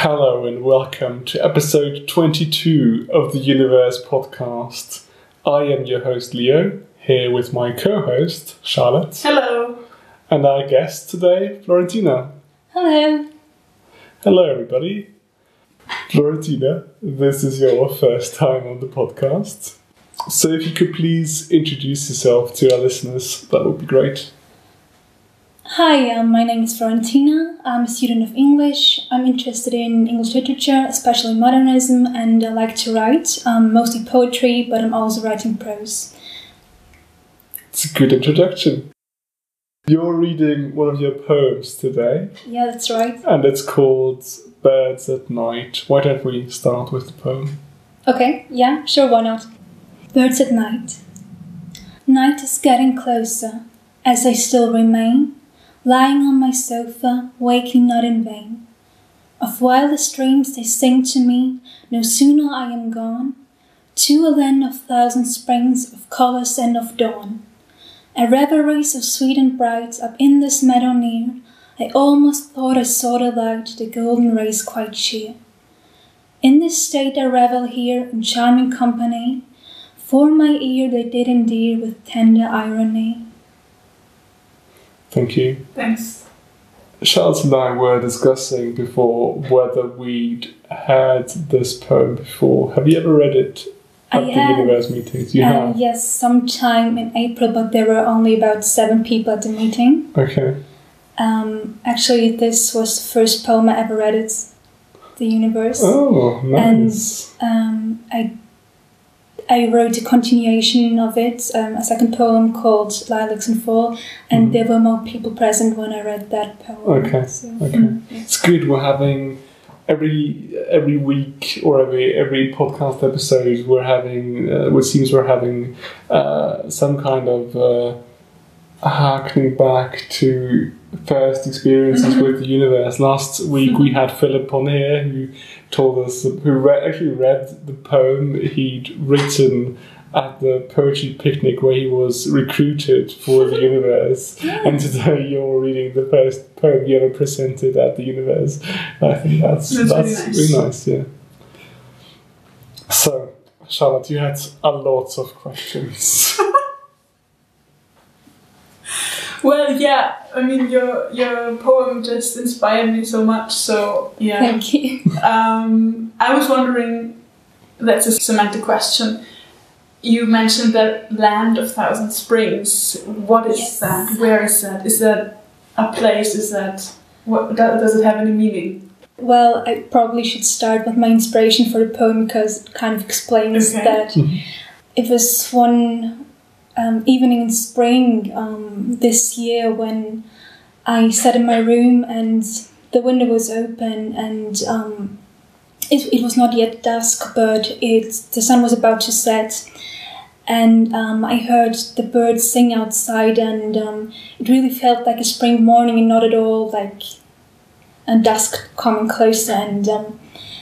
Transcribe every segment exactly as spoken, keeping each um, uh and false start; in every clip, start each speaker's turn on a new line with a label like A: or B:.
A: Hello and welcome to episode twenty-two of the Universe podcast. I am your host Leo, here with my co-host Charlotte.
B: Hello.
A: And our guest today, Florentina.
C: Hello.
A: Hello everybody. Florentina, this is your first time on the podcast. So if you could please introduce yourself to our listeners, that would be great.
C: Hi, um, my name is Florentina. I'm a student of English. I'm interested in English literature, especially modernism, and I like to write, um, mostly poetry, but I'm also writing prose.
A: It's a good introduction. You're reading one of your poems today.
C: Yeah, that's right.
A: And it's called Birds at Night. Why don't we start with the poem?
C: Okay, yeah, sure, why not? Birds at Night. Night is getting closer, as I still remain, lying on my sofa, waking not in vain. Of wildest dreams they sing to me, no sooner I am gone, to a land of thousand springs, of colours and of dawn. A revelry so sweet and bright, up in this meadow near, I almost thought I saw the light, the golden rays quite sheer. In this state I revel here, in charming company, for my ear they did endear with tender irony.
A: Thank you.
B: Thanks.
A: Charles and I were discussing before whether we'd had this poem before. Have you ever read it at
C: I
A: the
C: have,
A: Universe meetings? You
C: uh,
A: have?
C: Yes, sometime in April, but there were only about seven people at the meeting.
A: Okay.
C: Um, actually, this was the first poem I ever read, it's The Universe.
A: Oh, nice.
C: And um, I I wrote a continuation of it, um, a second poem called Lilacs and Fall, and mm-hmm. there were more people present when I read that poem.
A: Okay,
C: so,
A: okay.
C: Mm, yeah.
A: It's good. We're having every every week or every every podcast episode. We're having. Uh, what seems we're having uh, some kind of uh, harkening back to first experiences with the universe. Last week we had Philip on here who told us, who re- actually read the poem he'd written at the poetry picnic where he was recruited for the universe. And today you're reading the first poem you ever presented at the universe. I think that's
B: that's,
A: that's
B: really, nice.
A: really nice, yeah. So, Charlotte, you had a lot of questions.
B: Well, yeah, I mean, your your poem just inspired me so much, so yeah.
C: Thank you.
B: Um, I was wondering, that's a semantic question. You mentioned that Land of Thousand Springs. What is
C: Yes.
B: that? Where is that? Is that a place? Is that, what does it have any meaning?
C: Well, I probably should start with my inspiration for the poem because it kind of explains
B: Okay.
C: that. It was one um, evening in spring um, this year when I sat in my room and the window was open and um, it, it was not yet dusk, but it the sun was about to set. And um, I heard the birds sing outside and um, it really felt like a spring morning and not at all like a dusk coming closer. And um,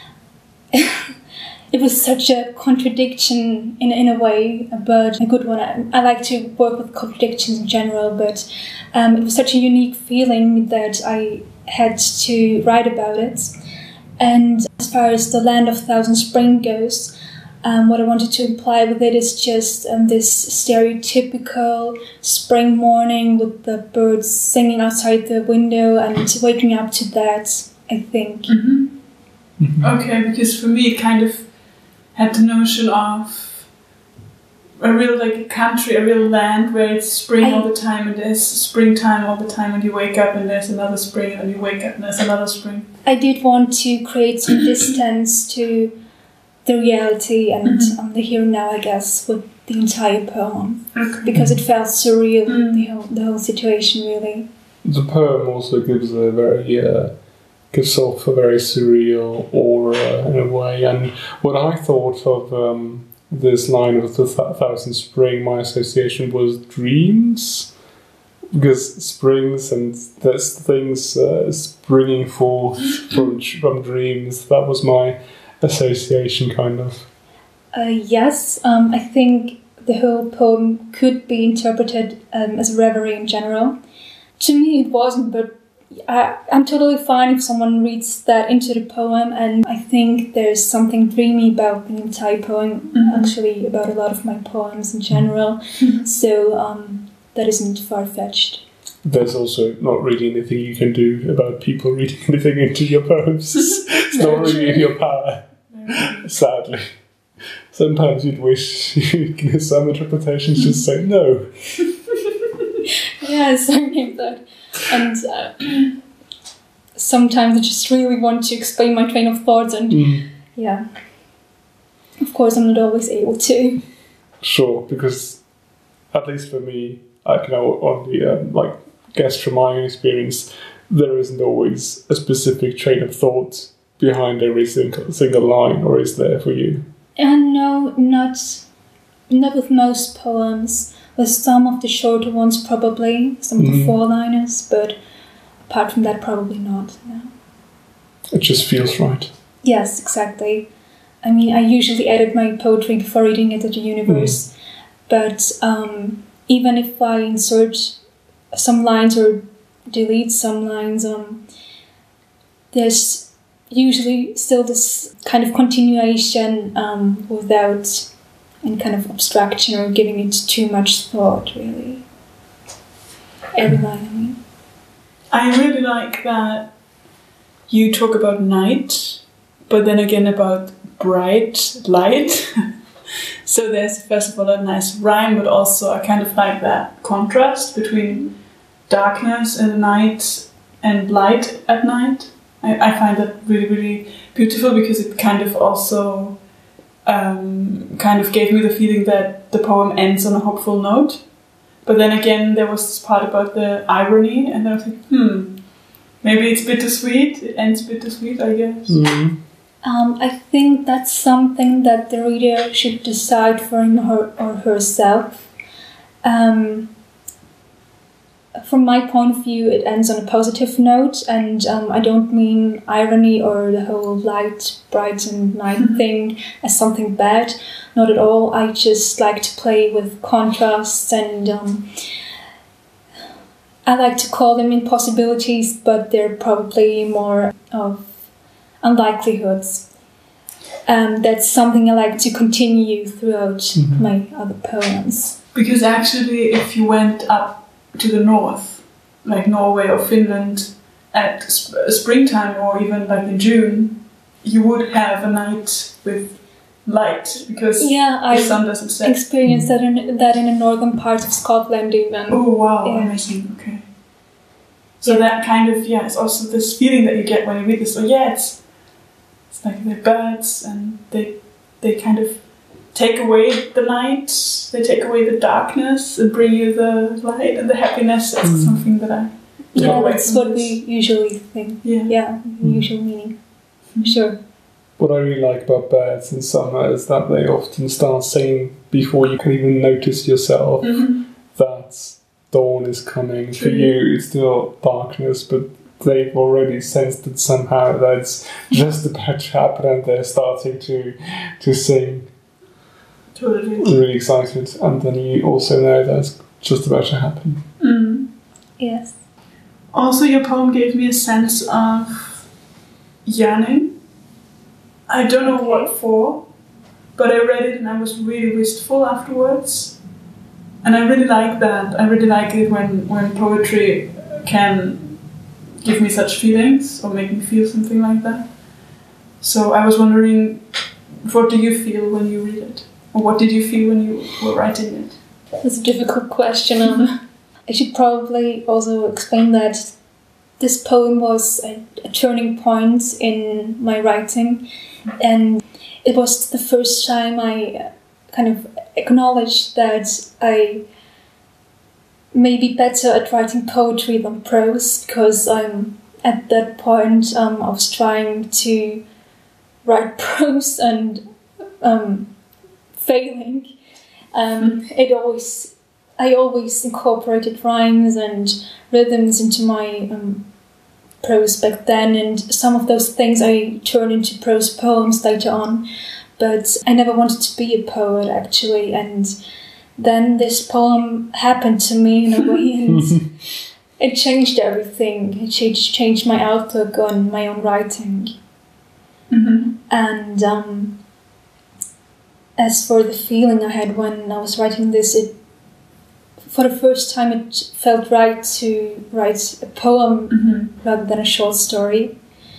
C: it was such a contradiction in, in a way, but a good one. I, I like to work with contradictions in general, but um, it was such a unique feeling that I had to write about it. And as far as the Land of Thousand Spring goes, Um, what I wanted to imply with it is just um, this stereotypical spring morning with the birds singing outside the window and waking up to that, I think.
B: Mm-hmm.
A: Mm-hmm.
B: Okay, because for me it kind of had the notion of a real like a country, a real land where it's spring
C: I,
B: all the time and there's springtime all the time and you wake up and there's another spring and you wake up and there's another spring.
C: I did want to create some distance to the reality and
B: mm-hmm.
C: um, the here and now, I guess, with the entire poem.
B: Okay.
C: Because it felt surreal,
B: mm.
C: the whole the whole situation, really.
A: The poem also gives a very uh, gives off a very surreal aura in a way. And what I thought of um, this line of the th- Thousand Spring, my association was dreams, because springs and there's things uh, springing forth from from dreams. That was my association, kind of.
C: Uh, yes, um, I think the whole poem could be interpreted um, as a reverie in general. To me, it wasn't, but I, I'm totally fine if someone reads that into the poem, and I think there's something dreamy about the entire poem, mm-hmm. actually about a lot of my poems in general, mm-hmm. so um, that isn't far-fetched.
A: There's also not really anything you can do about people reading anything into your poems. It's not really in your power, sadly. Sometimes you'd wish you could have some interpretations just say no.
C: Yes, I get that. And uh, sometimes I just really want to explain my train of thoughts, and mm. yeah, of course I'm not always able to.
A: Sure, because at least for me, I can only um, like guess from my own experience, there isn't always a specific train of thought behind every single, single line, or is there for you?
C: And no, not not with most poems. With some of the shorter ones, probably some of the mm. four-liners, but apart from that, probably not. No.
A: It just feels right.
C: Yes, exactly. I mean, I usually edit my poetry before reading it at the universe, mm. but um, even if I insert some lines or delete some lines, um, there's usually still this kind of continuation um, without any kind of abstraction or giving it too much thought, really. Every line, I mean.
B: I really like that you talk about night, but then again about bright light. So there's first of all a nice rhyme, but also I kind of like that contrast between darkness in the night and light at night. I, I find that really, really beautiful, because it kind of also um, kind of gave me the feeling that the poem ends on a hopeful note. But then again, there was this part about the irony, and I was like, hmm, maybe it's bittersweet. It ends bittersweet, I guess.
A: Mm-hmm.
C: Um, I think that's something that the reader should decide for him or, or herself. Um, from my point of view, it ends on a positive note, and um, I don't mean irony or the whole light, bright and night thing as something bad. Not at all. I just like to play with contrasts, and um, I like to call them impossibilities, but they're probably more of unlikelihoods. Um, that's something I like to continue throughout mm-hmm. my other poems.
B: Because actually, if you went up to the north, like Norway or Finland, at sp- springtime or even like in June, you would have a night with light, because
C: yeah,
B: the
C: I
B: sun doesn't set.
C: Experienced that in that in the northern part of Scotland even.
B: Oh wow,
C: yeah.
B: Amazing. Okay. So yeah. that kind of yeah, it's also this feeling that you get when you read this. So yeah, it's it's like they're birds, and they they kind of take away the light, they take away the darkness and bring you the light and the happiness. That's mm. something that I
C: yeah, that's what this. we usually think. Yeah, yeah,
B: mm.
C: usual meaning. Mm. Sure.
A: What I really like about birds in summer is that they often start singing before you can even notice yourself
B: mm-hmm.
A: that dawn is coming.
B: True.
A: For you, it's still darkness, but they've already sensed it somehow that it's just about to happen, and they're starting to to sing.
B: Totally.
A: Really excited, and then you also know that's just about to happen.
B: Mm.
C: Yes.
B: Also, your poem gave me a sense of yearning. I don't know okay. what for, but I read it and I was really wistful afterwards. And I really like that. I really like it when, when poetry can give me such feelings or make me feel something like that. So I was wondering, what do you feel when you read it? Or what did you feel when you were writing it?
C: That's a difficult question. Um, I should probably also explain that this poem was a, a turning point in my writing, and it was the first time I kind of acknowledged that I may be better at writing poetry than prose, because um, at that point um, I was trying to write prose and um, failing. Um, it always, I always incorporated rhymes and rhythms into my um, prose back then, and some of those things I turned into prose poems later on. But I never wanted to be a poet, actually, and then this poem happened to me in a way, and it changed everything. It changed, changed my outlook on my own writing.
B: Mm-hmm.
C: And um, as for the feeling I had when I was writing this, it for the first time it felt right to write a poem
B: Mm-hmm.
C: rather than a short story.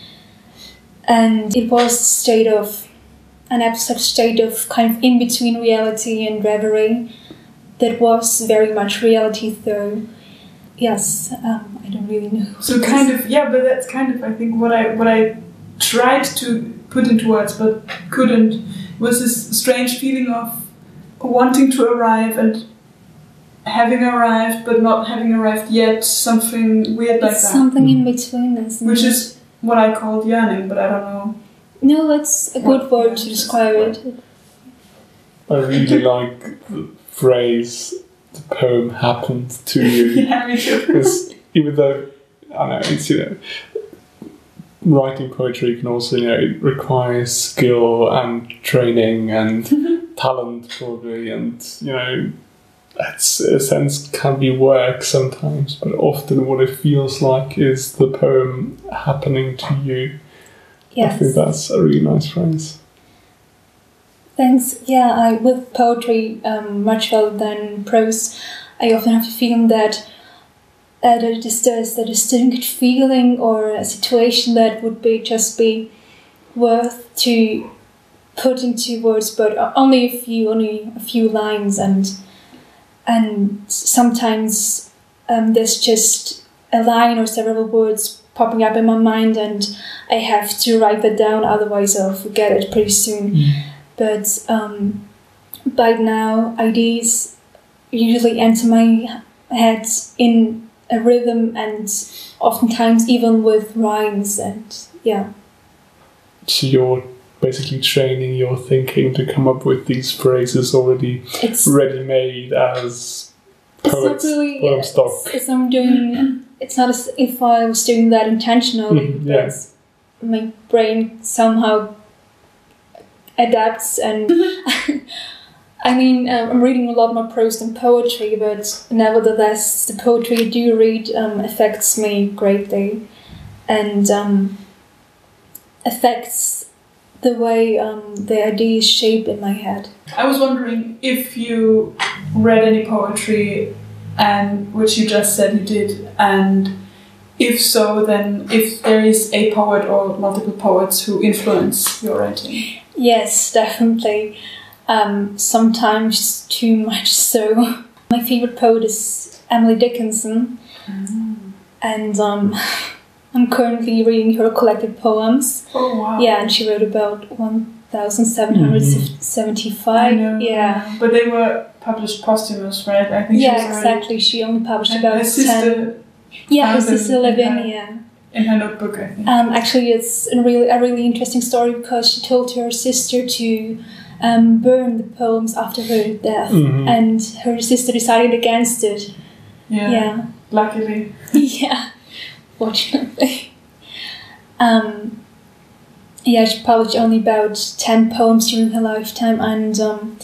C: And it was a state of, an abstract state of kind of in between reality and reverie that was very much reality though. Yes, um, I don't really know.
B: So kind of, yeah, but that's kind of, I think, what I what I tried to put into words but couldn't, was this strange feeling of wanting to arrive and having arrived but not having arrived yet, something weird like
C: It's
B: that.
C: something in between, isn't
B: Which
C: it?
B: is what I called yearning, but I don't know.
C: No, that's a good
B: What-
C: word
B: yeah,
C: to
B: that's
C: describe
B: a good
C: it.
A: I really like the phrase, the poem happened to you.
B: Yeah, me too.
A: Because even though, I know, it's, you know, writing poetry can also, you know, it requires skill and training and talent probably, and, you know, it's, in a sense, can be work sometimes, but often what it feels like is the poem happening to you. I think
C: Yes.
A: that's a really nice phrase.
C: Thanks. Yeah, I with poetry, um, much rather than prose, I often have the feeling that uh, that it is there's a distinct feeling or a situation that would be just be worth to put into words, but only a few, only a few lines, and and sometimes um, there's just a line or several words popping up in my mind, and I have to write that down, otherwise I'll forget it pretty soon.
A: Mm.
C: But um, by now, ideas usually enter my head in a rhythm, and oftentimes even with rhymes. And yeah,
A: So you're basically training your thinking to come up with these phrases already
C: it's
A: ready-made as
C: it's
A: poets,
C: not really.
A: poem
C: It's,
A: stock.
C: it's I'm doing. It's not as if I was doing that intentionally.
A: Mhm, yeah.
C: But my brain somehow adapts, and I mean, um, I'm reading a lot more prose than poetry, but nevertheless, the poetry I do read um, affects me greatly, and um, affects the way um, the ideas shape in my head.
B: I was wondering if you read any poetry, and which you just said you did, and if so, then if there is a poet or multiple poets who influence your writing.
C: Yes, definitely. Um, sometimes too much so. My favorite poet is Emily Dickinson, and um, I'm currently reading her collected poems.
B: Oh wow!
C: Yeah, and she wrote about one thousand seven hundred seventy-five.
B: I know,
C: Yeah,
B: but they were published posthumous, right? I think.
C: yeah,
B: she was already-
C: exactly. She only published
B: and
C: about
B: her
C: ten.
B: sister
C: Yeah, her
B: found them
C: sister
B: in
C: lived in.
B: her-
C: Yeah.
B: in her notebook, I think.
C: Um, actually, it's a really a really interesting story because she told her sister to um, burn the poems after her death,
A: Mhm.
C: and her sister decided against it.
B: Yeah.
C: Yeah,
B: Luckily.
C: yeah. Fortunately, um, yeah, she published only about ten poems during her lifetime, and um,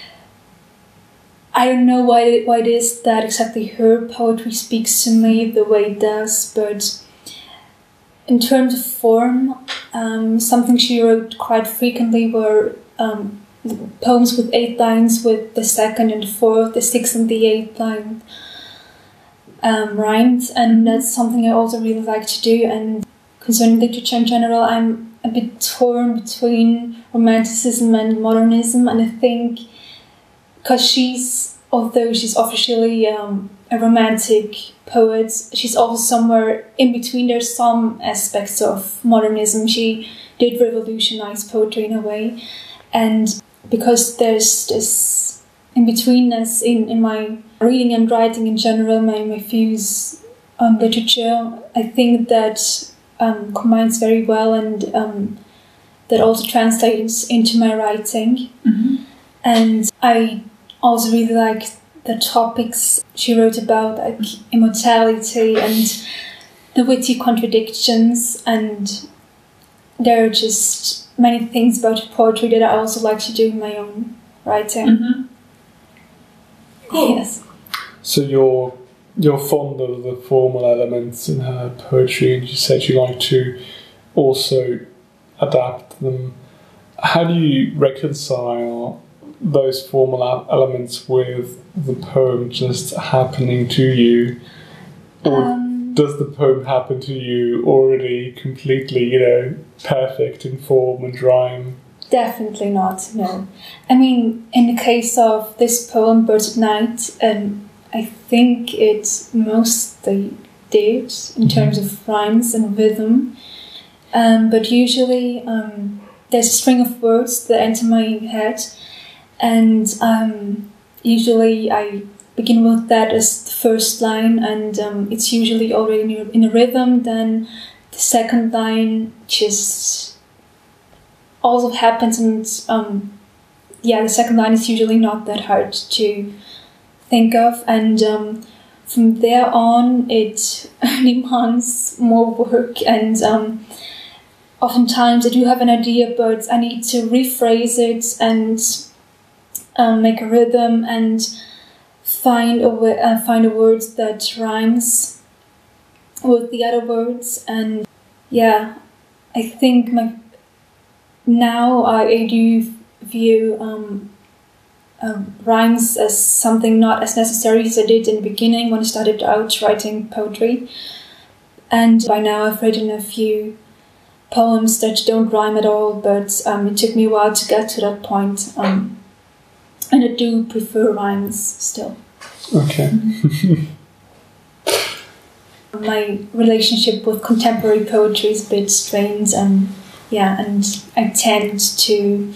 C: I don't know why why it is that exactly her poetry speaks to me the way it does, but in terms of form, um, something she wrote quite frequently were um, poems with eight lines, with the second and the fourth, the sixth and the eighth line um, rhymed, and that's something I also really like to do. And concerning literature in general, I'm a bit torn between romanticism and modernism, and I think because she's, although she's officially um, a romantic poet, she's also somewhere in between. There's some aspects of modernism. She did revolutionize poetry in a way, and because there's this in-betweenness in, in my reading and writing in general, my, my views on literature, I think that um, combines very well, and um, that also translates into my writing.
B: Mm-hmm.
C: And I also really like the topics she wrote about, like immortality and the witty contradictions, and there are just many things about poetry that I also like to do in my own writing.
B: Mm-hmm. Cool.
C: Yes.
A: So your you're fond of the formal elements in her poetry, and you said you like to also adapt them. How do you reconcile those formal elements with the poem just happening to you? Or
C: Um,
A: does the poem happen to you already completely, you know, perfect in form and rhyme?
C: Definitely not, no. I mean, in the case of this poem, Birds at Night, um, I think it mostly did in terms of rhymes and rhythm. Um, but usually um, there's a string of words that enter my head, and um, usually I begin with that as the first line, and um, it's usually already in a, in a rhythm. Then the second line just also happens, and um, yeah, the second line is usually not that hard to think of, and um, from there on it demands more work, and um, oftentimes I do have an idea, but I need to rephrase it and um, make a rhythm and find a w- uh, find a word that rhymes with the other words. And yeah, I think my now I, I do view um, uh, rhymes as something not as necessary as I did in the beginning when I started out writing poetry. And by now I've written a few poems that don't rhyme at all, but um, it took me a while to get to that point. Um, and I do prefer rhymes still.
A: Okay.
C: My relationship with contemporary poetry is a bit strained, and yeah, and I tend to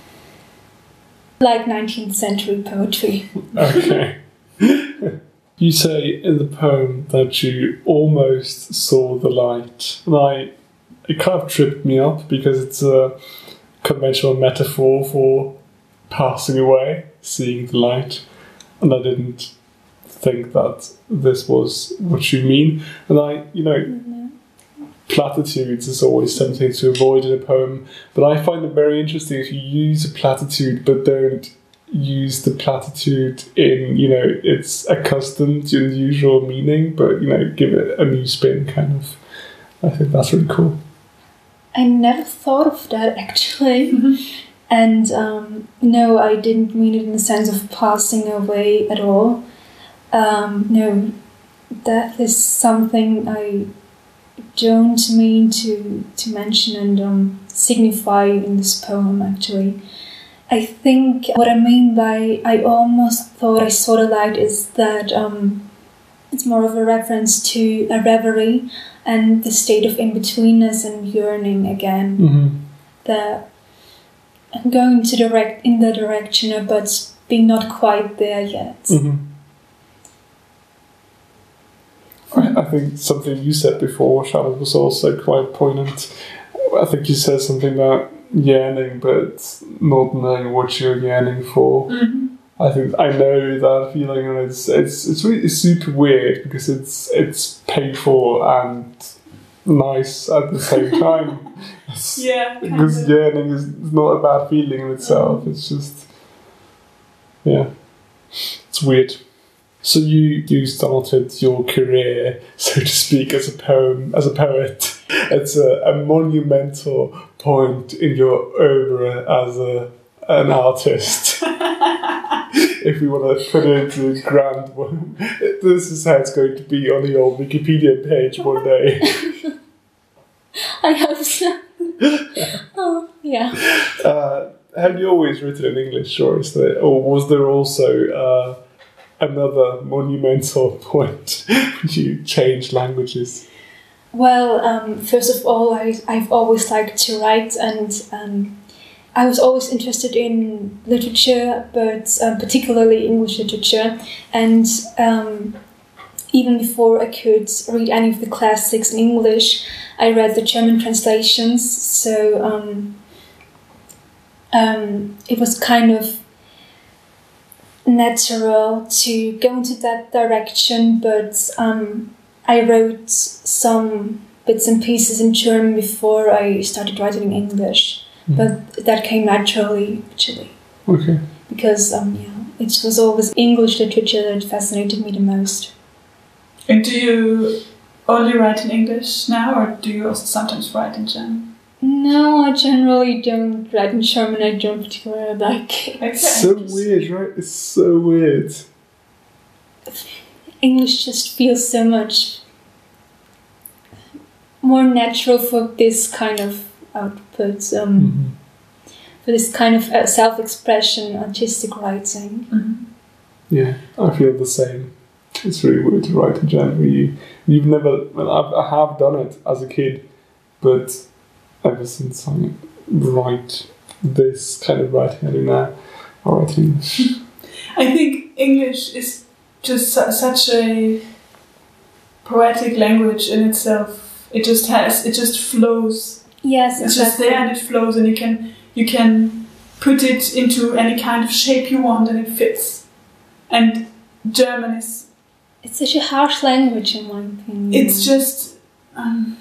C: like nineteenth century poetry.
A: Okay. You say in the poem that you almost saw the light, and I, it kind of tripped me up because it's a conventional metaphor for passing away, seeing the light, and I didn't think that this was what you mean. And I, you know,
C: Mm-hmm.
A: platitudes is always something to avoid in a poem, but I find it very interesting if you use a platitude but don't use the platitude in, you know, its accustomed to the usual meaning, but, you know, give it a new spin, kind of. I think that's really cool.
C: I never thought of that actually.
B: Mhm.
C: And um, no, I didn't mean it in the sense of passing away at all. Um, no, that is something I don't mean to, to mention and um, signify in this poem actually. I think what I mean by I almost thought I saw the light is that um, it's more of a reference to a reverie and the state of in-betweenness and yearning again.
A: Mm-hmm.
C: That I'm going to direct in the direction, but being not quite there yet.
A: Mm-hmm. I, I think something you said before, Charlotte, was also quite poignant. I think you said something about yearning, but not knowing what you're yearning for.
B: Mhm.
A: I think I know that feeling, and it's it's it's really super weird because it's it's painful and nice at the same time. It's-
B: Yeah, kind
A: because
B: of.
A: yearning is not a bad feeling in itself. It's just, yeah, it's weird. So you you started your career, so to speak, as a poem as a poet. It's a, a monumental point in your oeuvre as a an artist. If we want to put it into a grand one, this is how it's going to be on your Wikipedia page one day.
C: I hope so. Oh, yeah.
A: Uh, have you always written in English, or is there, or was there also uh, another monumental point when you changed languages?
C: Well, um, first of all, I, I've always liked to write, and um, I was always interested in literature, but um, particularly English literature. And um, even before I could read any of the classics in English, I read the German translations. So um, um, it was kind of natural to go into that direction, but um, I wrote some bits and pieces in German before I started writing in English.
A: Mm.
C: But that came naturally, actually,
A: Okay.
C: because um, yeah, it was always English literature that fascinated me the most.
B: And do you only write in English now, or do you also sometimes write in German?
C: No, I generally don't write in German. I don't particularly like it.
B: Okay.
A: So weird, right? It's so weird.
C: English just feels so much more natural for this kind of output, um,
A: Mm-hmm.
C: for this kind of uh, self-expression, artistic writing.
B: Mm-hmm.
A: Yeah, I feel the same. It's really weird to write in German. You, you've never, well, I've, I have done it as a kid, but ever since I write this kind of writing I do now, I write in English.
B: I think English is just su- such a poetic language in itself. It just has, it just flows.
C: Yes,
B: It's just there and it flows, and you can you can put it into any kind of shape you want, and it fits. And German is,
C: It's such a harsh language, in my opinion.
B: it's just um,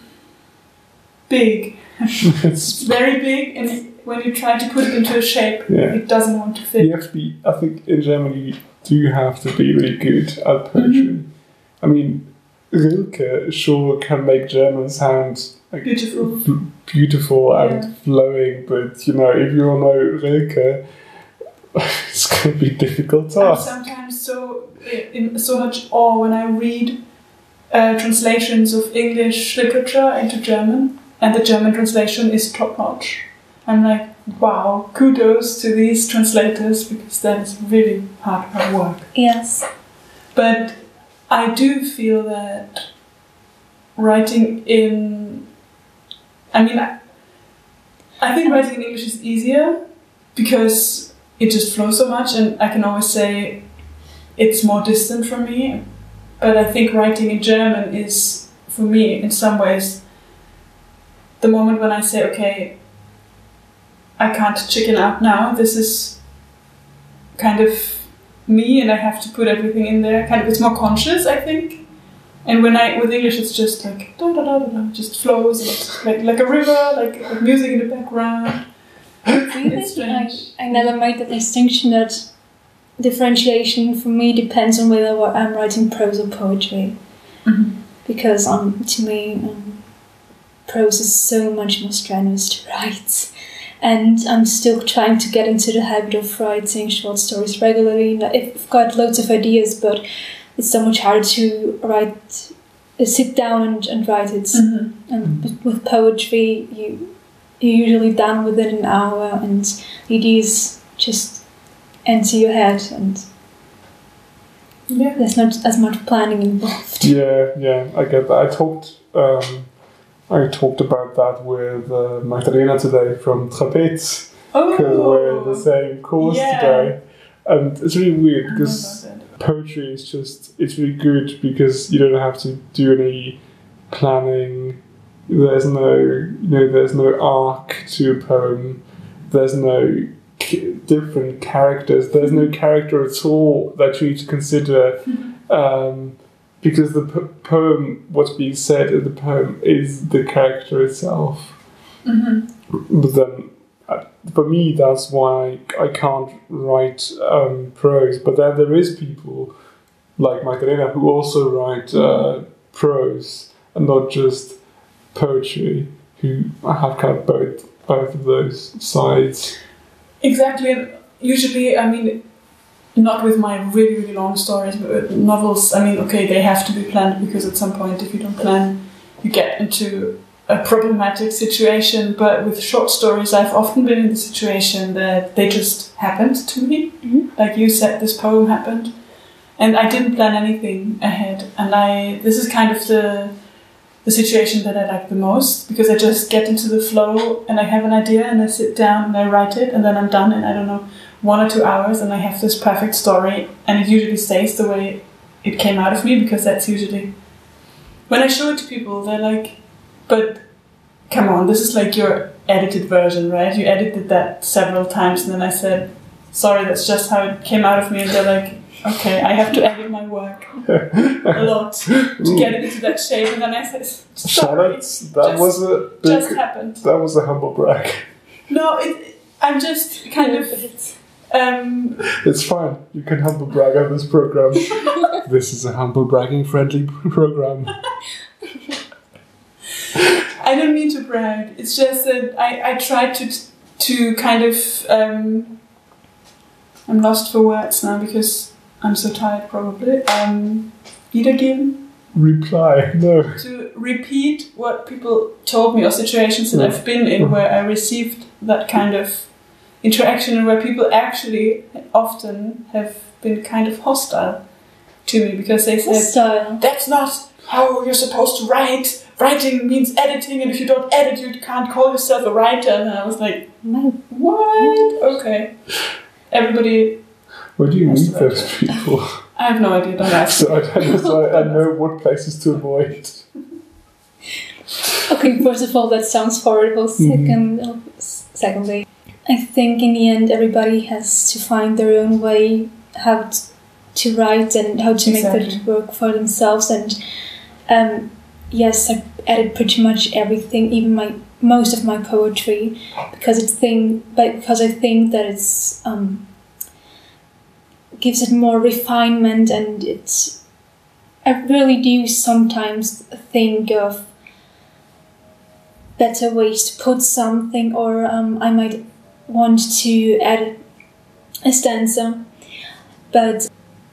B: big.
A: It's,
B: It's very big, and it, when you try to put it into a shape,
A: Yeah.
B: it doesn't want to fit.
A: you have to be, I think in German you do have to be really good at poetry. I mean, Rilke sure can make German sound like
B: Beautiful.
A: b- beautiful and
B: Yeah.
A: flowing, but you know, if you all know Rilke, it's going to be a difficult
B: I'm
A: task.
B: sometimes so in so much awe when I read uh, translations of English literature into German, and the German translation is top notch. I'm like, wow, kudos to these translators, because that is really hard, hard work.
C: Yes.
B: But I do feel that writing in, I mean, I, I think writing in English is easier because it just flows so much, and I can always say it's more distant from me. But I think writing in German is, for me, in some ways, the moment when I say, okay, I can't chicken out now, this is kind of me, and I have to put everything in there. Kind of, it's more conscious, I think. And when I with English, it's just like da da da da da, just flows, it's like like a river, like, like music in the background.
C: Really?
B: It's
C: I,
B: strange.
C: I never made the distinction that differentiation for me depends on whether I'm writing prose or poetry.
B: Mm-hmm.
C: Because um, to me, um, prose is so much more strenuous to write. And I'm still trying to get into the habit of writing short stories regularly. I've got loads of ideas, but it's so much harder to write, uh, sit down and, and write it.
B: Mm-hmm.
C: And with- with poetry, you, you're usually done within an hour, and ideas just enter your head, and
B: Yeah.
C: there's not as much planning involved.
A: Yeah, yeah, I get that. I talked, um, I talked about that with uh, Magdalena today from Trapez, because we're in the
B: Oh,
A: same course
B: Yeah.
A: today, and it's really weird
B: I know
A: because
B: about that.
A: poetry is just, it's really good because you don't have to do any planning. There's no, you know, there's no arc to a poem. There's no c- different characters. There's no character at all that you need to consider, um, because the po- poem, what's being said in the poem, is the character itself.
B: Mm-hmm.
A: But then, uh, for me, that's why I can't write um, prose. But then there is people like Magdalena who also write uh, prose and not just poetry, who have kind of both both of those sides.
B: Exactly. And usually, I mean, not with my really, really long stories, but with novels, I mean, okay, they have to be planned, because at some point, if you don't plan, you get into a problematic situation. But with short stories, I've often been in the situation that they just happened to me.
C: Mhm.
B: Like you said, this poem happened, and I didn't plan anything ahead. And I, this is kind of the the situation that I like the most, because I just get into the flow and I have an idea and I sit down and I write it, and then I'm done in, I don't know, one or two hours, and I have this perfect story, and it usually stays the way it came out of me, because that's usually when I show it to people, they're like, but come on, this is like your edited version, right? You edited that several times. And then I said, sorry, that's just how it came out of me. And they're like, okay, I have to edit my work a lot to get it into that shape. And then I said, sorry,
A: Charlotte, that
B: just-
A: was a
B: just
A: big,
B: happened.
A: that was a humble brag.
B: No, it, I'm just kind of Um,
A: It's fine. You can humble brag on this program. This is a humble bragging friendly program.
B: I don't mean to brag. It's just that I, I try to to kind of um, I'm lost for words now because I'm so tired probably. Um, wiedergeben?
A: Reply. No.
B: To repeat what people told me or situations that
A: Yeah.
B: I've been in where I received that kind of interaction and where people actually often have been kind of hostile to me because they said,
C: Style.
B: that's not how you're supposed to write. Writing means editing, and if you don't edit, you can't call yourself a writer. And I was like,
C: My
B: what? Okay. Everybody,
A: Where do you
B: That's
A: meet
B: right.
A: those people?
B: I have no idea, don't ask.
A: So I, don't know, so I, I know what places to avoid.
C: Okay, first of all, that sounds horrible. Second, oh, s- secondly, I think in the end everybody has to find their own way how t- to write and how to make
B: Exactly.
C: that work for themselves. And um, yes, I edit pretty much everything, even my most of my poetry, because it's thing, but because I think that it's um, gives it more refinement, and it's. I really do sometimes think of better ways to put something, or um, I might want to add a stanza, but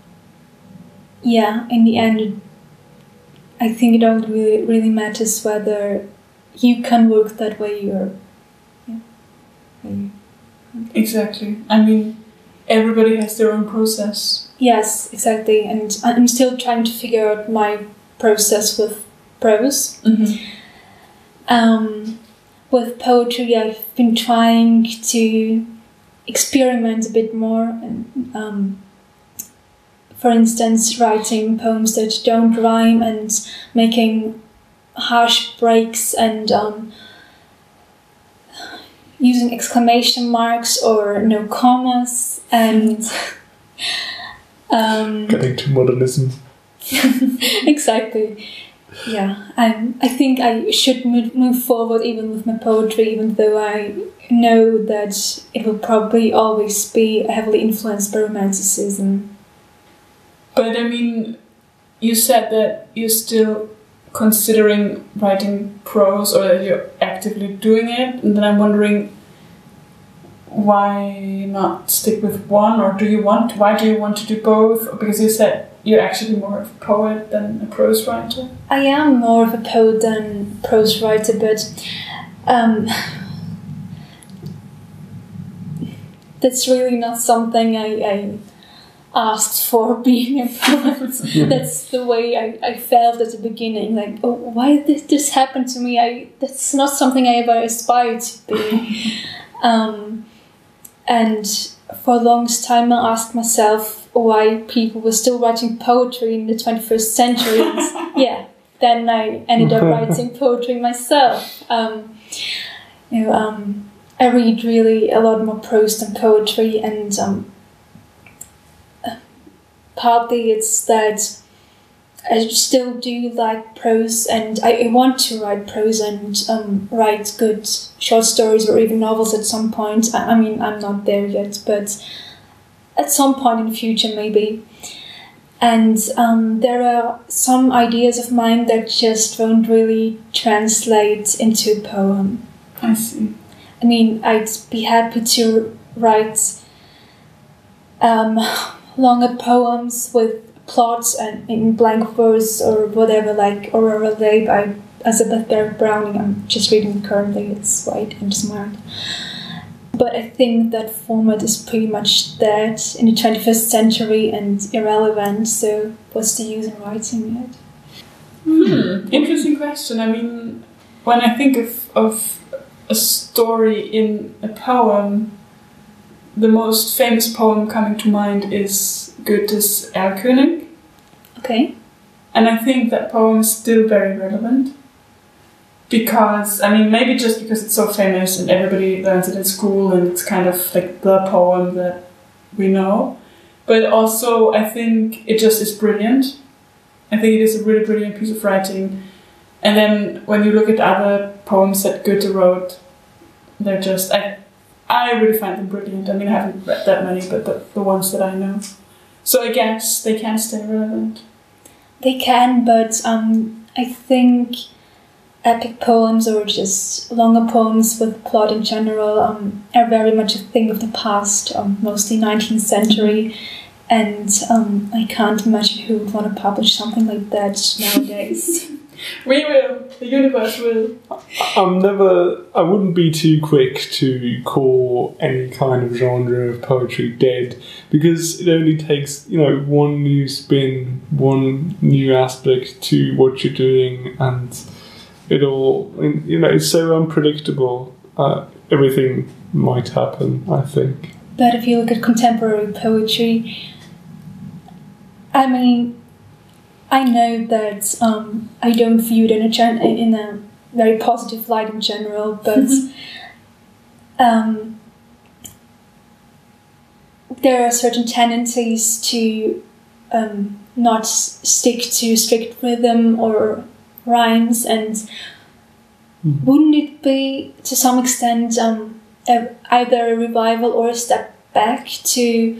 C: yeah, in the end, I think it only really, really matters whether you can work that way or yeah. Or-
B: Exactly. I mean, everybody has their own process.
C: Yes, exactly, and I'm still trying to figure out my process with prose.
B: Mm-hmm.
C: Um, with poetry, I've been trying to experiment a bit more, and um, for instance, writing poems that don't rhyme and making harsh breaks and um, using exclamation marks or no commas and um,
A: Getting to modernism.
C: exactly. Yeah, I I think I should move, move forward even with my poetry, even though I know that it will probably always be heavily influenced by romanticism.
B: But I mean, you said that you're still considering writing prose, or that you're actively doing it, and then I'm wondering why not stick with one, or do you want? Why do you want to do both? Because you said you're actually more of a poet than a prose writer.
C: I am more of a poet than prose writer, but um, that's really not something I, I asked for being a poet. That's the way I, I felt at the beginning. Like, oh, why did this happen to me? I that's not something I ever aspired to be. um, and for the longest time, I asked myself why people were still writing poetry in the twenty-first century. And yeah, then I ended up writing poetry myself. Um, you know, um, I read really a lot more prose than poetry, and um, partly it's that I still do like prose, and I want to write prose and um, write good short stories or even novels at some point. I, I mean, I'm not there yet, but at some point in the future, maybe. And um, there are some ideas of mine that just won't really translate into a poem.
B: I see.
C: I mean, I'd be happy to write um, longer poems with plots and in blank verse or whatever, like Aurora Leigh by Elizabeth Barrett Browning. I'm just reading it currently. It's white and smart. But I think that format is pretty much dead in the twenty-first century and irrelevant, so what's the use in writing it?
B: Hmm. Interesting question. I mean, when I think of, of a story in a poem, the most famous poem coming to mind is Goethe's Erlkönig.
C: Okay.
B: And I think that poem is still very relevant. Because, I mean, maybe just because it's so famous and everybody learns it in school and it's kind of like the poem that we know. But also, I think it just is brilliant. I think it is a really brilliant piece of writing. And then when you look at other poems that Goethe wrote, they're just... I, I really find them brilliant. I mean, I haven't read that many, but the, the ones that I know. So I guess they can stay relevant.
C: They can, but um, I think epic poems or just longer poems with plot in general um, are very much a thing of the past, um, mostly nineteenth century, and um, I can't imagine who would want to publish something like that nowadays.
B: We will. The universe will.
A: I'm never. I wouldn't be too quick to call any kind of genre of poetry dead, because it only takes, you know, one new spin, one new aspect to what you're doing, and it all. You know, it's so unpredictable. Uh, everything might happen, I think.
C: But if you look at contemporary poetry, I mean, I know that um, I don't view it in a gen- in a very positive light in general, but um, there are certain tendencies to um, not s- stick to strict rhythm or rhymes, and
A: mm.
C: wouldn't it be to some extent um, a, either a revival or a step back to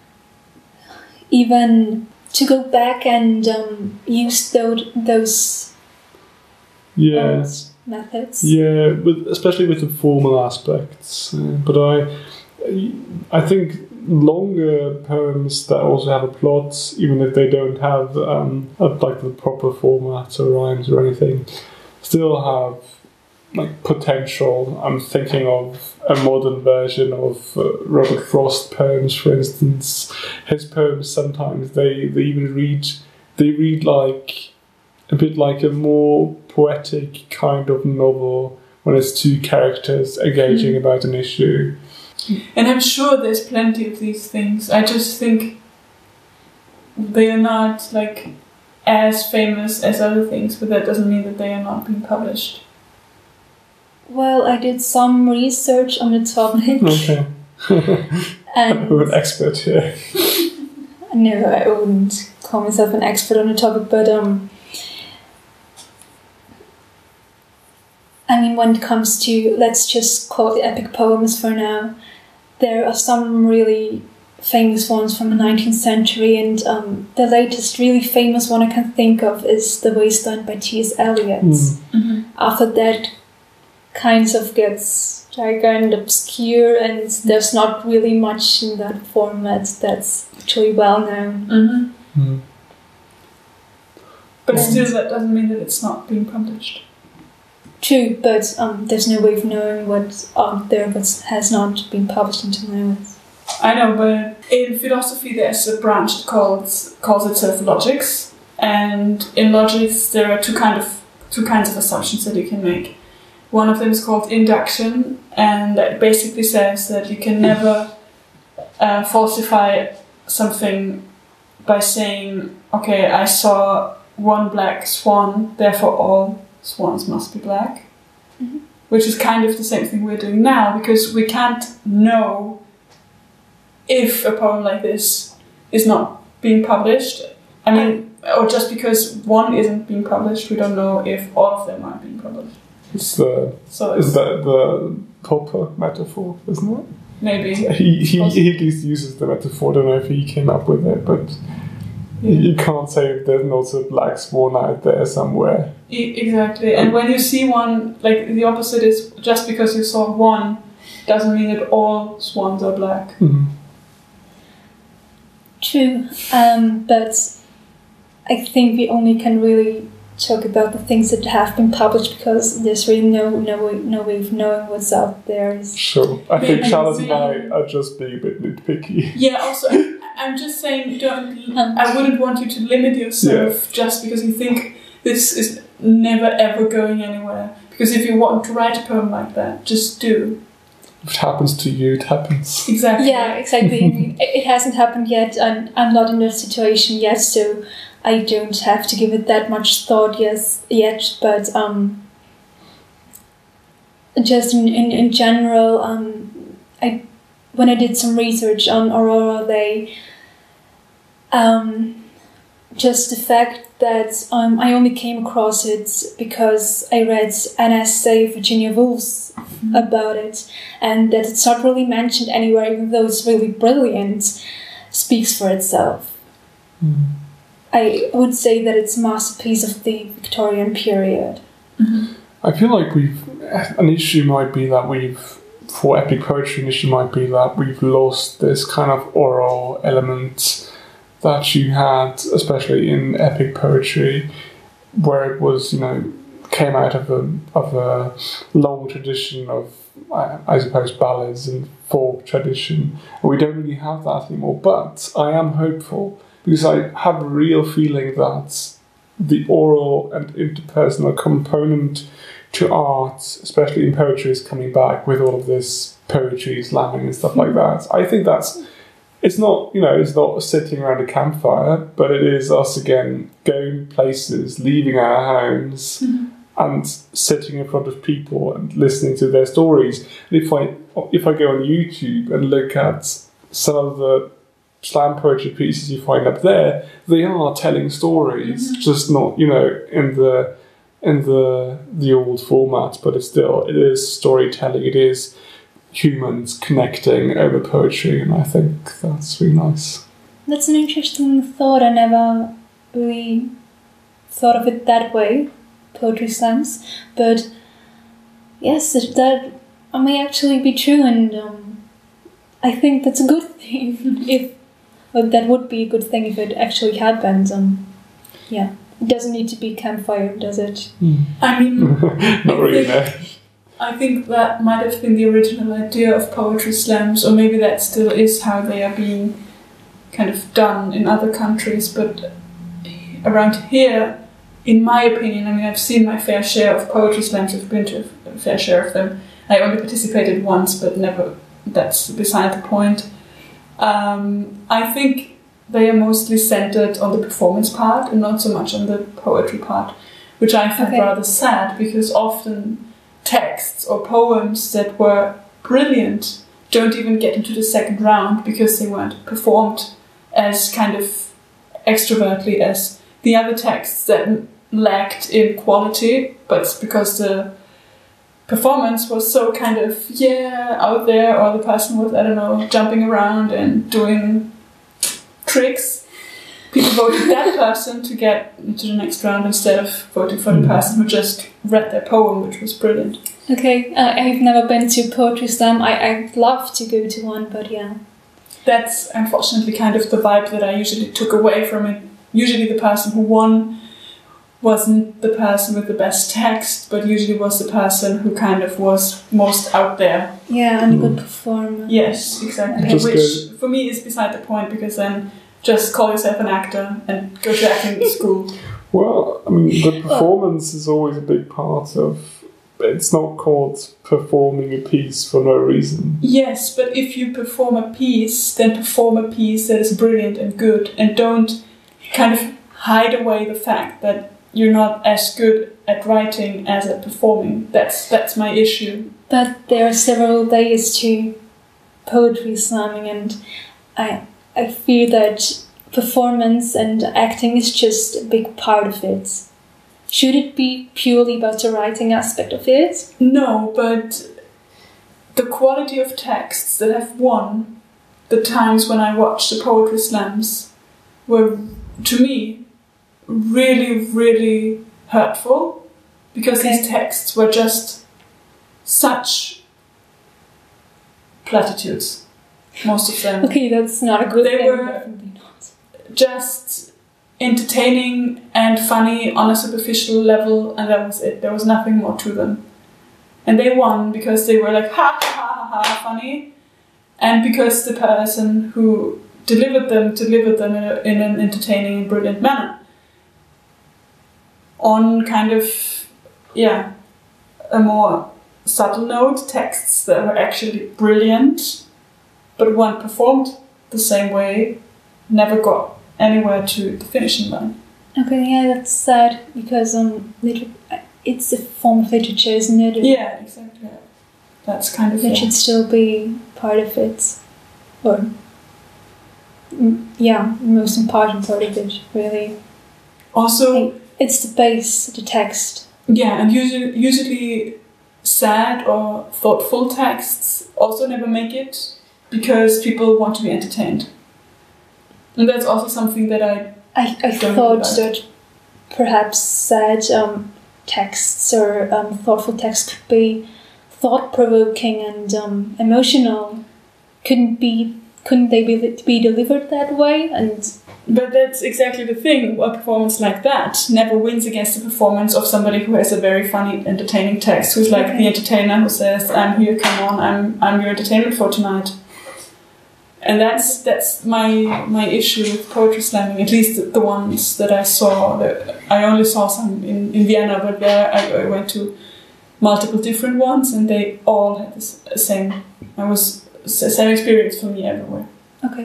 C: even to go back and um, use those those
A: Yeah.
C: old methods?
A: Yeah, with, especially with the formal aspects. Uh, but I, I think longer poems that also have a plot, even if they don't have um, a, like the proper formats or rhymes or anything, still have like potential. I'm thinking of a modern version of uh, Robert Frost poems, for instance. His poems sometimes they, they even read they read like a bit like a more poetic kind of novel when it's two characters engaging mm. about an issue.
B: And I'm sure there's plenty of these things. I just think they are not like as famous as other things, but that doesn't mean that they are not being published.
C: Well, I did some research on the topic.
A: Okay.
C: And
A: we're an expert here.
C: No, I wouldn't call myself an expert on the topic, but um, I mean, when it comes to, let's just call it epic poems for now, there are some really famous ones from the nineteenth century, and um, the latest really famous one I can think of is The Wasteland by T S Eliot.
A: Mm.
B: Mm-hmm.
C: After that, kinds of gets gigantic, obscure, and there's not really much in that format that's actually well known.
B: Mm-hmm.
A: Mm.
B: But
C: And
B: still, that doesn't mean that it's not being published.
C: True, but um, there's no way of knowing what's out there but has not been published until now.
B: I know, but in philosophy there's a branch that calls calls itself logics, and in logics there are two kind of two kinds of assumptions that you can make. One of them is called induction, and that basically says that you can never uh, falsify something by saying, okay, I saw one black swan, therefore all swans must be black.
C: Mm-hmm.
B: Which is kind of the same thing we're doing now, because we can't know if a poem like this is not being published. I mean, or just because one isn't being published, we don't know if all of them are being published.
A: It's the
B: So
A: is that the Popper metaphor, isn't it?
B: maybe.
A: He he, he at least uses the metaphor. I don't know if he came up with it, but
B: Yeah.
A: you can't say if there's not a black swan out there somewhere.
B: E- exactly. And when you see one, like the opposite is just because you saw one doesn't mean that all swans are black.
A: Mm.
C: True, um, but I think we only can really talk about the things that have been published because there's really no no way, no way of knowing what's out there.
A: Sure. I
B: Maybe
A: think Charlotte and I
B: maybe-
A: are just being a bit nitpicky.
B: Yeah, also, I'm just saying, don't. I wouldn't want you to limit yourself just because you think this is never ever going anywhere. Because if you want to write a poem like that, just do.
A: If it happens to you, it happens.
B: Exactly.
C: Yeah, exactly. I mean, it it hasn't happened yet, and I'm not in that situation yet, so I don't have to give it that much thought yes, yet. But um, just in, in, in general, um, I when I did some research on Aurora, they um, just the fact that um, I only came across it because I read an essay of Virginia Woolf's about it, and that it's not really mentioned anywhere, even though it's really brilliant, speaks for itself.
A: Mm.
C: I would say that it's a masterpiece of the Victorian period.
B: Mm-hmm.
A: I feel like we've an issue might be that we've for epic poetry an issue might be that we've lost this kind of oral element that you had, especially in epic poetry, where it was, you know, came out of a of a long tradition of, I, I suppose, ballads and folk tradition. And we don't really have that anymore. But I am hopeful because I have a real feeling that the oral and interpersonal component to art, especially in poetry, is coming back with all of this poetry, slamming and stuff like that. I think that's, it's not, you know, it's not sitting around a campfire, but it is us again going places, leaving our homes,
B: Mm-hmm.
A: and sitting in front of people and listening to their stories. And if I if I go on YouTube and look at some of the slam poetry pieces you find up there, they are telling stories,
B: Mm-hmm.
A: just not, you know, in the in the the old format, but it's still, it is storytelling, it is humans connecting over poetry, and I think that's really nice.
C: That's an interesting thought. I never really thought of it that way, poetry slams, but yes, that, that may actually be true, and um, I think that's a good thing. If well, that would be a good thing if it actually happened. Um, yeah, it doesn't need to be campfire, does it?
B: I mean,
A: Not really, no.
B: I think that might have been the original idea of poetry slams, or maybe that still is how they are being kind of done in other countries, but around here, in my opinion, I mean, I've seen my fair share of poetry slams, I've been to a fair share of them. I only participated once, but never, that's beside the point. Um, I think they are mostly centered on the performance part and not so much on the poetry part, which I find
C: Okay.
B: rather sad, because often texts or poems that were brilliant don't even get into the second round because they weren't performed as kind of extrovertly as the other texts that lacked in quality, but it's because the performance was so kind of, yeah, out there, or the person was, I don't know, jumping around and doing tricks. People voted that person to get into the next round instead of voting for the person who just read their poem, which was brilliant.
C: Okay, uh, I've never been to poetry slam. I, I'd love to go to one, but yeah.
B: That's unfortunately kind of the vibe that I usually took away from it. Usually the person who won wasn't the person with the best text, but usually was the person who kind of was most out there.
C: Yeah, and a good performer.
B: Yes, exactly.
A: Just
B: Which
A: go-
B: for me is beside the point, because then just call yourself an actor and go to acting school.
A: Well, I mean, the performance is always a big part of, it's not called performing a piece for no reason.
B: Yes, but if you perform a piece, then perform a piece that is brilliant and good, and don't kind of hide away the fact that you're not as good at writing as at performing. That's that's my issue.
C: But there are several layers to poetry slamming, and I I feel that performance and acting is just a big part of it. Should it be purely about the writing aspect of it?
B: No, but the quality of texts that have won the times when I watched the poetry slams were, to me, really, really hurtful, because
C: Okay.
B: these texts were just such platitudes, most of them.
C: Okay, that's not a good
B: They
C: thing.
B: were-
C: Definitely not.
B: Just entertaining and funny on a superficial level, and that was it. There was nothing more to them. And they won because they were like, ha ha ha ha, ha funny, and because the person who delivered them delivered them in, a, in an entertaining and brilliant manner. On kind of, yeah, a more subtle note, texts that were actually brilliant, but weren't performed the same way, never got anywhere to the finishing line.
C: Okay, yeah, that's sad because um, liter- it's a form of literature, isn't it?
B: Yeah, exactly. That's kind of
C: That
B: yeah.
C: should still be part of it, or mm, yeah, most important part of it, really.
B: Also,
C: It's the base, the text.
B: yeah, and usually, usually sad or thoughtful texts also never make it because people want to be entertained. And that's also something that I
C: I, I
B: don't
C: thought
B: like.
C: that perhaps sad um, texts or um, thoughtful texts could be thought-provoking and um, emotional. Couldn't be? Couldn't they be be delivered that way? And
B: But that's exactly the thing. A performance like that never wins against the performance of somebody who has a very funny, entertaining text, who's like
C: Okay.
B: the entertainer who says, "I'm here, come on, I'm I'm your entertainment for tonight." And that's that's my my issue with poetry slamming. At least the, the ones that I saw. That I only saw some in, in Vienna, but there I, I went to multiple different ones, and they all had the s- same. I was same experience for me everywhere.
C: okay,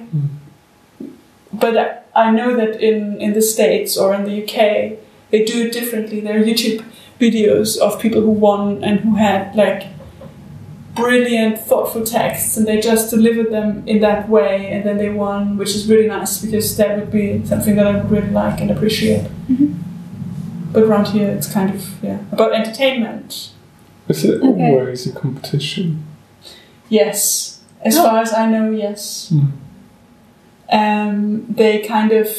B: But I, I know that in, in the States or in the U K, they do it differently. There are YouTube videos of people who won and who had like brilliant, thoughtful texts, and they just delivered them in that way, and then they won, which is really nice because that would be something that I would really like and appreciate.
C: Mhm.
B: But around here, it's kind of yeah about entertainment.
A: Is it
C: Okay.
A: always a competition?
B: Yes, as
C: Oh.
B: far as I know, yes.
A: Mm.
B: Um, they kind of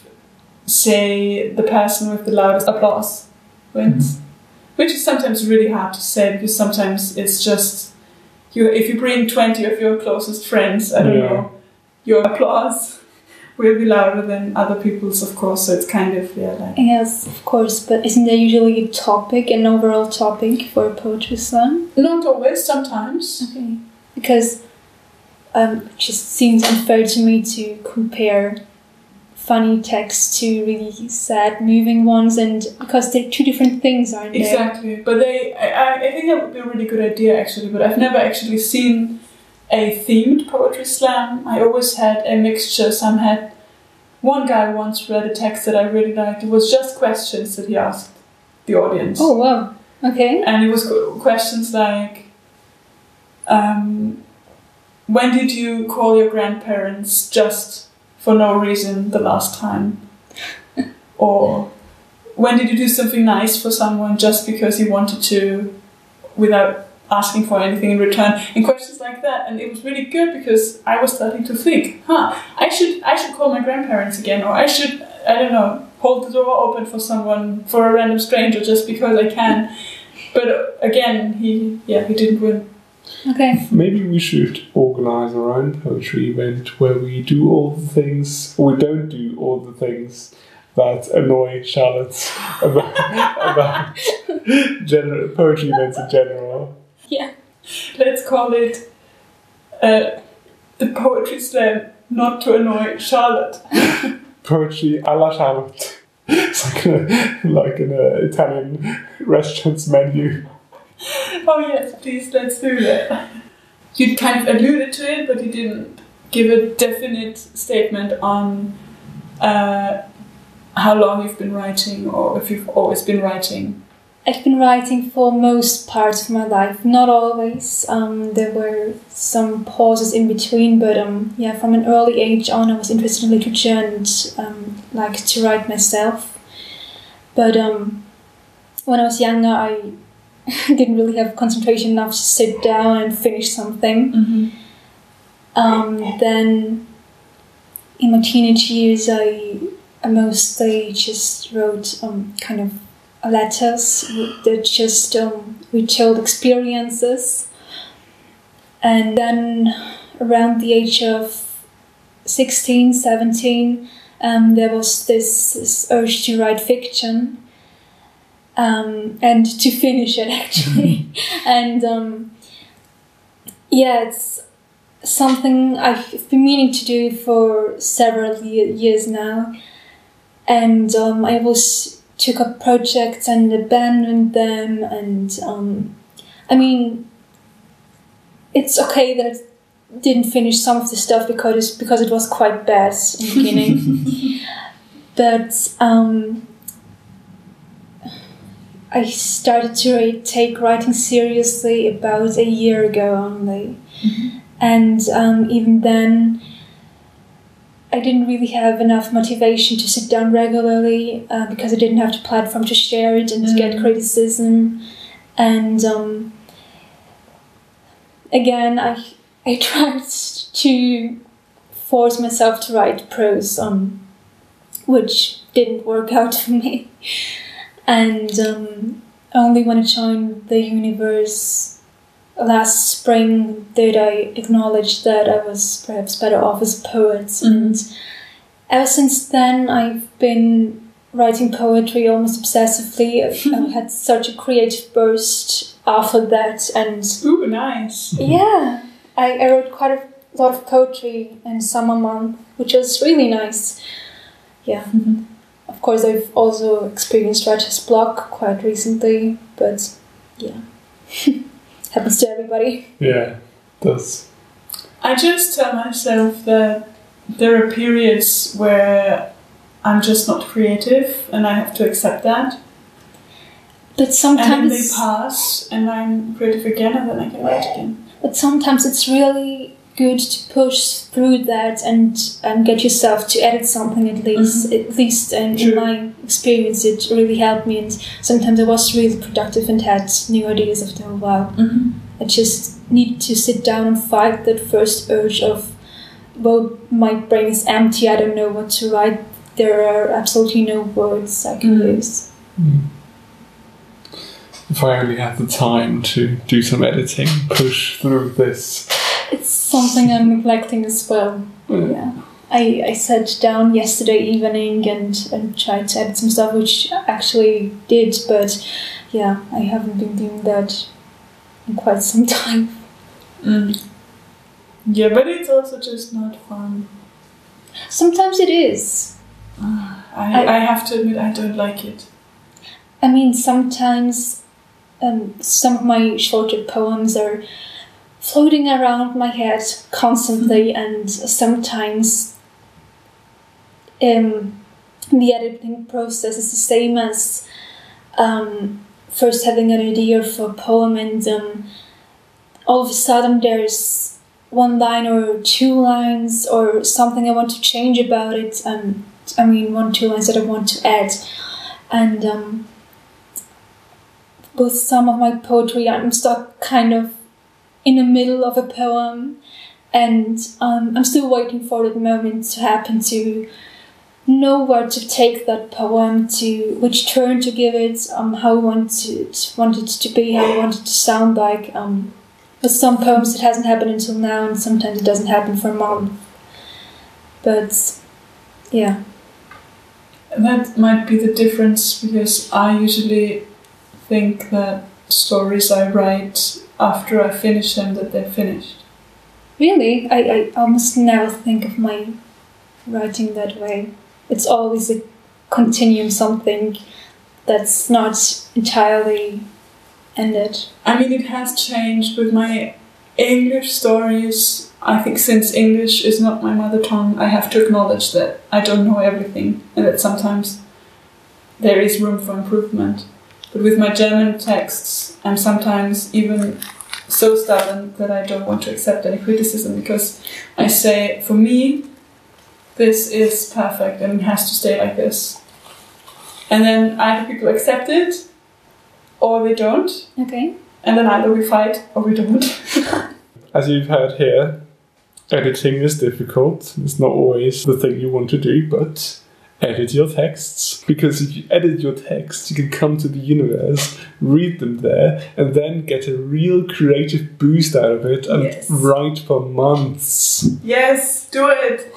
B: say the person with the loudest applause wins, which is sometimes really hard to say because sometimes it's just you. If you bring twenty of your closest friends, I don't
A: Yeah.
B: know, your applause will be louder than other people's, of course. So it's kind of yeah, like
C: yes, of course. But isn't there usually a topic, an overall topic for a poetry slam?
B: not always. Sometimes
C: Okay, because um, it just seems unfair to me to compare funny texts to really sad, moving ones, and because they're two different things, aren't they?
B: exactly. But they, I, I I think that would be a really good idea actually. But I've never actually seen a themed poetry slam. I always had a mixture. Some had one guy once read a text that I really liked. It was just questions that he asked the audience.
C: Oh wow. Okay.
B: And it was qu- questions like, um, when did you call your grandparents just for no reason the last time? Or when did you do something nice for someone just because you wanted to without asking for anything in return? And questions like that. And it was really good because I was starting to think, huh, I should I should call my grandparents again, or I should, I don't know, hold the door open for someone, for a random stranger just because I can. But uh, again, he yeah, he didn't win.
C: Okay.
A: Maybe we should organise our own poetry event where we do all the things, or we don't do all the things that annoy Charlotte about, about general, poetry events in general.
C: Yeah.
B: Let's call it uh, the poetry slam not to annoy Charlotte.
A: Poetry à la Charlotte. It's like, a, like an uh, Italian restaurant's menu.
B: Oh yes, please, let's do that. You kind of alluded to it, but you didn't give a definite statement on uh, how long you've been writing, or if you've always been writing.
C: I've been writing for most parts of my life, not always. Um, there were some pauses in between, but um, yeah, from an early age on, I was interested in literature and um, liked to write myself. But um, when I was younger, I didn't really have concentration enough to sit down and finish something.
B: Mm-hmm.
C: Um, then, in my teenage years, I, I mostly just wrote um, kind of letters that just um, retold experiences. And then around the age of sixteen, seventeen, um, there was this, this urge to write fiction um, and to finish it actually. and um, yeah, it's something I've been meaning to do for several ye- years now. And um, I was took up projects and abandoned them, and um, I mean, it's okay that I didn't finish some of the stuff because because it was quite bad in the beginning. But um, I started to take writing seriously about a year ago only,
B: Mm-hmm.
C: and um, even then, I didn't really have enough motivation to sit down regularly uh, because I didn't have the platform to share it and to get
B: Mm.
C: criticism. And um, again, I I tried to force myself to write prose, um, which didn't work out for me. And um, only when I joined the universe last spring did I acknowledge that I was perhaps better off as a poet. Mm. And ever since then, I've been writing poetry almost obsessively. I had such a creative burst after that, and
B: ooh, nice.
C: Yeah, I, I wrote quite a lot of poetry in summer month, which was really nice. Yeah. Mm-hmm. Of course, I've also experienced writer's block quite recently, but yeah, happens to everybody.
A: Yeah, does.
B: I just tell myself that there are periods where I'm just not creative, and I have to accept that.
C: But sometimes
B: and then they pass, and I'm creative again, and then I can write again.
C: But sometimes it's really good to push through that and um, get yourself to edit something at least. Mm-hmm. At least in, in my experience, it really helped me. And sometimes I was really productive and had new ideas after a while. Mm-hmm. I just needed to sit down and fight that first urge of, well, my brain is empty, I don't know what to write. There are absolutely no words I can mm. use.
A: Mm. If I only had the time to do some editing, push through this.
C: It's something I'm neglecting as well. Yeah. yeah. I, I sat down yesterday evening and, and tried to edit some stuff, which I actually did, but yeah, I haven't been doing that in quite some time.
B: Mm. Yeah, but it's also just not fun.
C: Sometimes it is.
B: Uh, I, I, I have to admit I don't like it.
C: I mean, sometimes um, some of my shorter poems are floating around my head constantly, and sometimes um, the editing process is the same as um, first having an idea for a poem, and um, all of a sudden there's one line or two lines or something I want to change about it. Um, I mean, one, two lines that I want to add. And um, with some of my poetry, I'm stuck kind of in the middle of a poem, and um, I'm still waiting for that moment to happen to know where to take that poem, to which turn to give it, um, how I want it, want it to be, how I want it to sound like. Um, with some poems it hasn't happened until now, and sometimes it doesn't happen for a month. But yeah.
B: That might be the difference, because I usually think that stories I write after I finish them, that they're finished.
C: Really? I, I almost never think of my writing that way. It's always a continuum, something that's not entirely ended.
B: I mean, it has changed with my English stories. I think since English is not my mother tongue, I have to acknowledge that I don't know everything, and that sometimes there is room for improvement. But with my German texts, I'm sometimes even so stubborn that I don't want to accept any criticism, because I say, for me, this is perfect and it has to stay like this. And then either people accept it or they don't.
C: Okay.
B: And then either we fight or we don't.
A: As you've heard here, editing is difficult. It's not always the thing you want to do, but edit your texts. Because if you edit your texts, you can come to the universe, read them there, and then get a real creative boost out of it and yes. write for months.
B: Yes, do it!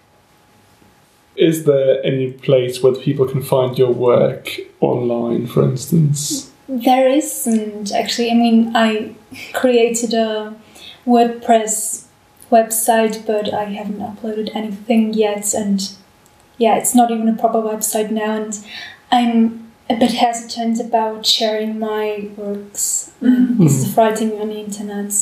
A: Is there any place where people can find your work online, for instance?
C: There is, and actually, I mean, I created a WordPress website, but I haven't uploaded anything yet, and yeah, it's not even a proper website now, and I'm a bit hesitant about sharing my works, mm-hmm. because of writing on the internet.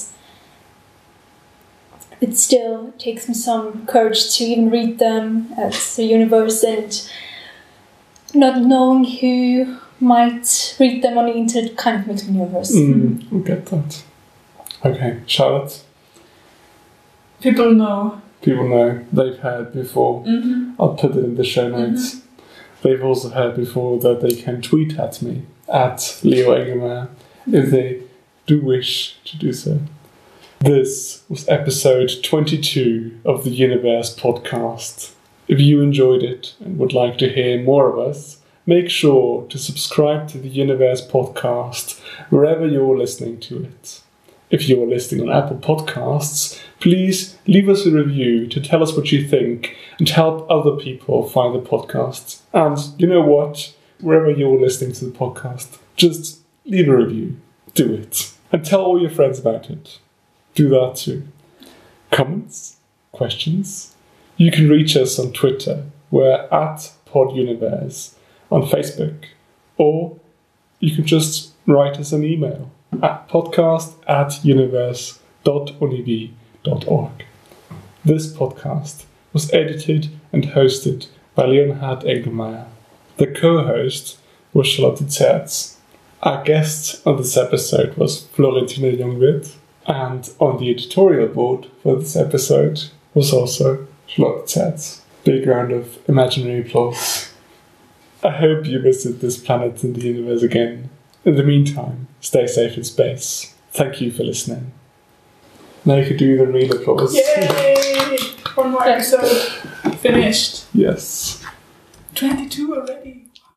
C: It still takes me some courage to even read them at the universe, and not knowing who might read them on the internet kind of makes me nervous.
A: Mm, I get that. Okay, Charlotte?
B: People know.
A: People know. They've heard before.
B: Mm-hmm.
A: I'll put it in the show notes. Mm-hmm. They've also heard before that they can tweet at me, at Leo Engelmeier, if they do wish to do so. This was episode twenty-two of the Universe podcast. If you enjoyed it and would like to hear more of us, make sure to subscribe to the Universe podcast wherever you're listening to it. If you're listening on Apple Podcasts, please leave us a review to tell us what you think and help other people find the podcast. And you know what? Wherever you're listening to the podcast, just leave a review. Do it. And tell all your friends about it. Do that too. Comments? Questions? You can reach us on Twitter. We're at PodUniverse. On Facebook. Or you can just write us an email at podcast at universe dot univ dot org. This podcast was edited and hosted by Leonhard Engelmeyer. The co-host was Charlotte Zerz. Our guest on this episode was Florentina Jungwirth, and on the editorial board for this episode was also Charlotte Zerz. Big round of imaginary applause. I hope you visit this planet in the universe again. In the meantime, stay safe in space. Thank you for listening. Now you can do the real applause.
B: Yay! One more episode finished.
A: Yes.
B: twenty-two already.